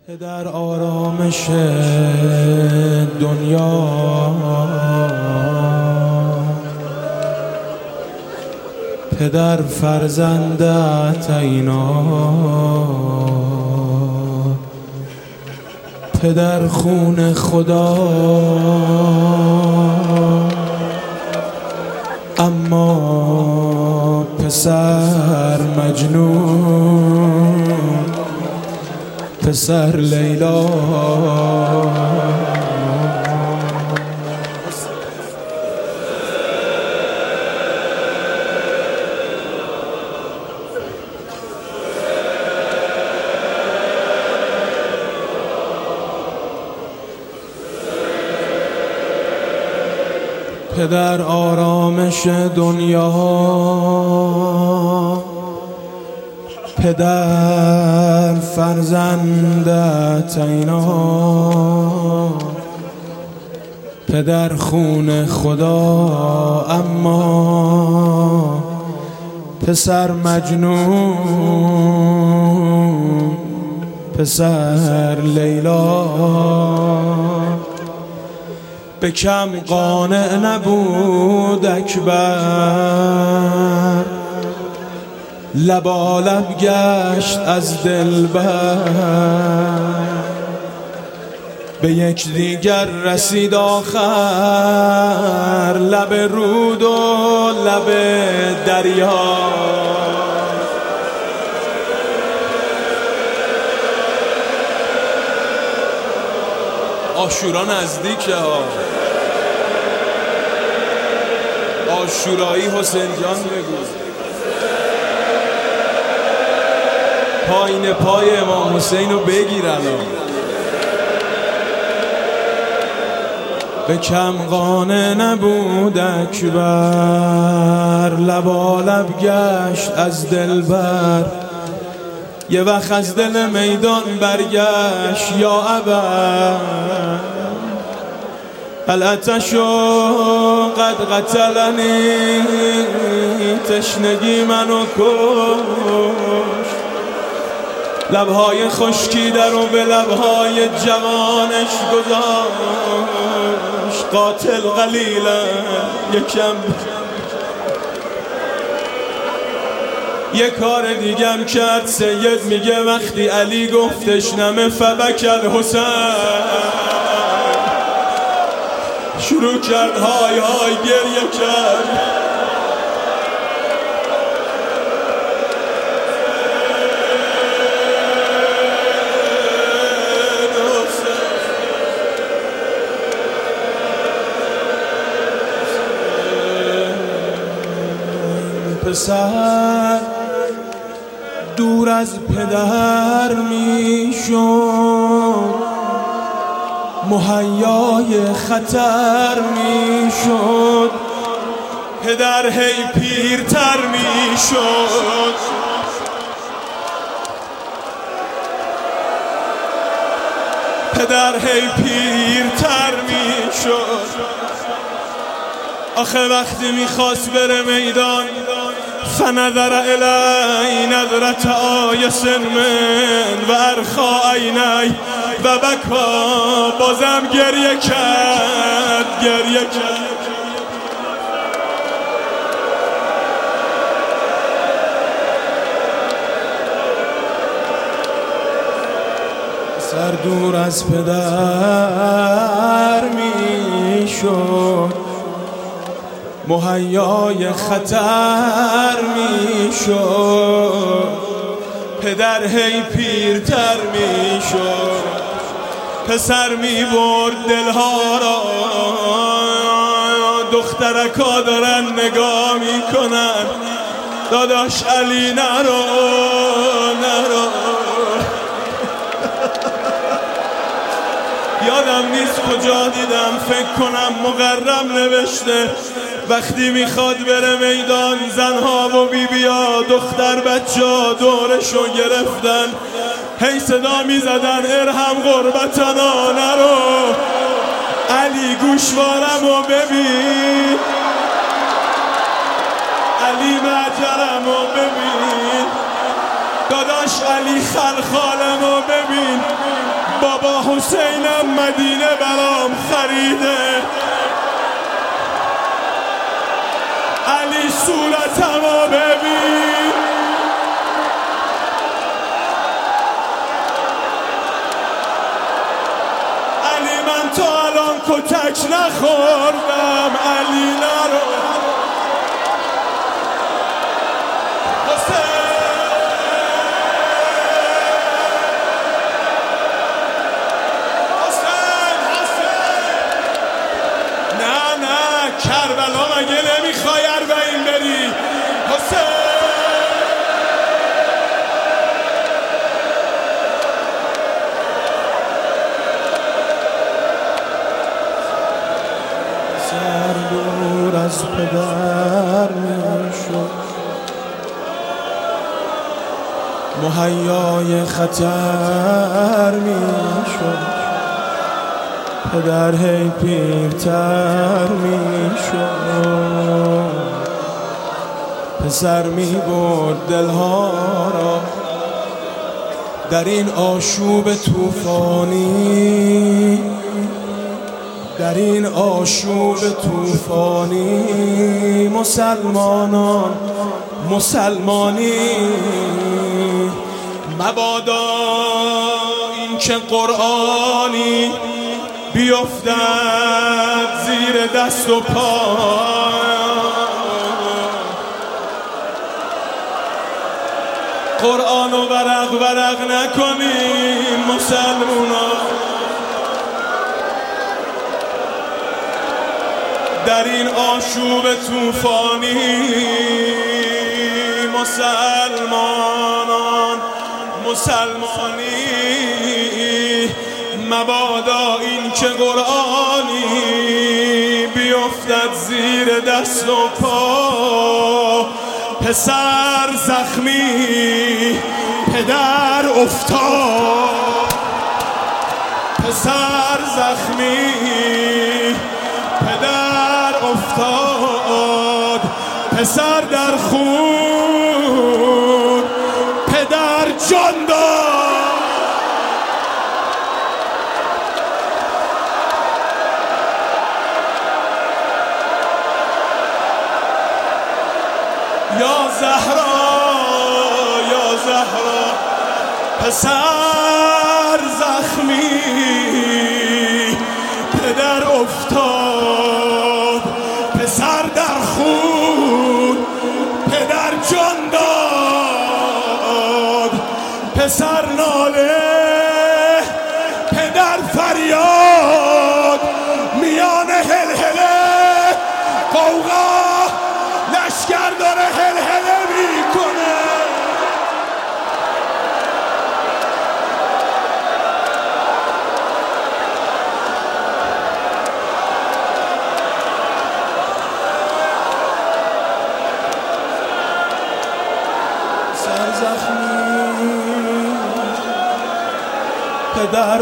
در آرامش دنیا پدر فرزندت اینا، پدر خون خدا اما پسر مجنون، پسر لیلا. پدر آرامش دنیا، پدر فرزندت اینا، پدر خون خدا اما پسر مجنون، پسر لیلا. به کم قانع نبود اکبر، لبالب گشت از دلبر. به یک دیگر رسید آخر، لب رود و لب دریا. عاشورا نزدیکه ها، عاشورایی حسین جان بگو. پایین پای امام حسین رو بگیر الان. به کم قانع نبود اکبر، لبالب گشت از دلبر. یه وقت از دل میدان برگشت یا ابا، العطش قد قتلنی، تشنگی منو کش. لبهای خشکیده رو به لبهای جوانش گذاشت. قاتل قلیلا یکم یه کار دیگم کرد. سید میگه وقتی علی گفتش نمه فبکل حسین، شروع کرد های های گریه کرد. پسر دور از پدر میشد، مهیای خطر میشد. پدر هی پیرتر میشد، پدر هی پیرتر میشد. آخه وقتی میخواست بره میدان، فنظر الی نظرة آیس من و ارخا عینی و بکا. بازم گریه کرد، گریه کرد. سر دور از پدر میشد، مهیای خطر میشد. پدر هی پیرتر میشد. پسر میبرد دلها را، دخترکا دارن نگاه میکنن. داداش علی نرو نرو. یادم نیست کجا دیدم، فکر کنم مقرم نوشته وقتی میخواد بره میدان، زنها و بیبیا دختر بچه دورشو گرفتن، هی صدا میزدن ارحم غربتنا نرو. علی گوشوارمو ببین، علی معجرمو ببین، داداش علی خلخالمو ببین. بابا حسینم مدینه برام خریده، علی صورتمو ببین، علی من تا الان کتک نخوردم، علی نرو کربلا مگه نمیخوای اربعین بری حسین؟ سر دور از پدر میشد، مهیای خطر میشد، پدر هی پیرتر میشد، پسر میبرد دلها را در این آشوب طوفانی، در این آشوب طوفانی. مسلمانان مسلمانی، مبادا این که قرآنی بیفتد زیر دست و پا، قرآنو ورق ورق نکنیم مسلمونا، در این آشوب طوفانی. مسلمانان مسلمانی، مبادا این که قرآنی بیفتد زیر دست و پا. پسر زخمی پدر افتاد، پسر زخمی پدر افتاد، پسر در خون پدر جان داد. یا زهرا یا زهرا، پسر زخمی پدر افتاد، پسر در خون پدر جان داد، پسر ناله پدر فریاد، میان هلهله قوقا لشکر داره هلهله میکنه. سر زخمی پدر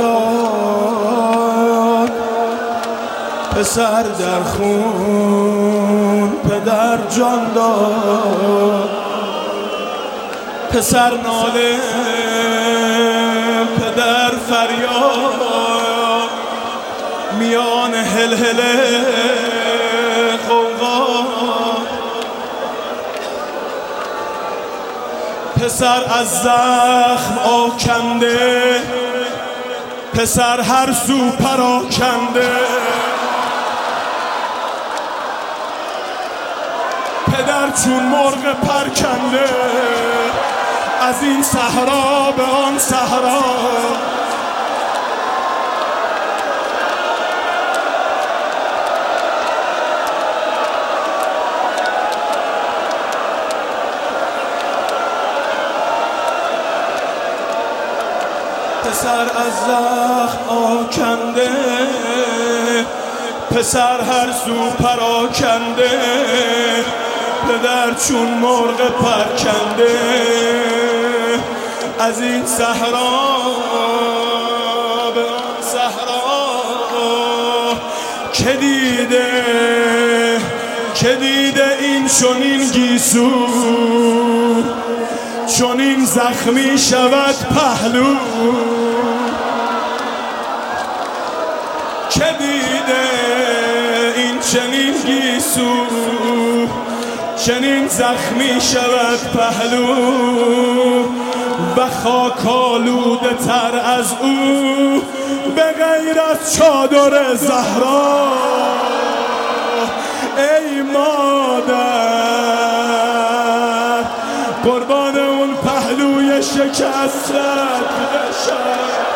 افتاد، پسر در خون پدر جان داد، پسر ناله پدر فریاد، میان هلهله قوقا. پسر از زخم آکنده، پسر هر سو پراکنده، پدر چون مرغ پرکنده، از این صحرا به آن صحرا. پسر از زخم آکنده، پسر هر سو پراکنده، پدر چون مرغ پرکنده، از این صحرا به آن صحرا. که دیده این چنین گیسو، چنین زخمی شود پهلو. چنین گیسو چنین زخمی شود پهلو و خاک آلوده تر از او به غیر از چادر زهرا. ای مادر قربان اون پهلوی شکستت بشم.